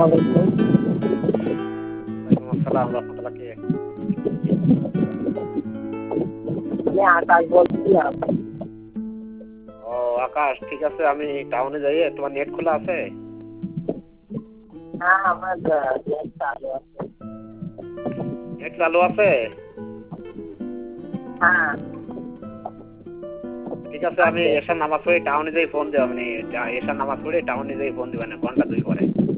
আলাইকুম। ওয়ালাইকুম আসসালাম রাহমাতুল্লাহ। কে? আমি আকাশ বলছিলাম। ও আকাশ, ঠিক আছে। আমি টাউনে যাই। তোমার নেট খোলা আছে? হ্যাঁ, আমার নেট চালু আছে। নেট চালু আছে? হ্যাঁ, ঠিক আছে, আমি এশার নামাজ পড়ে টাউনে যাই ফোন দেব। আমি এশার নামাজ পড়ে টাউনে যাই ফোন দিবেন ঘন্টা 2 পরে।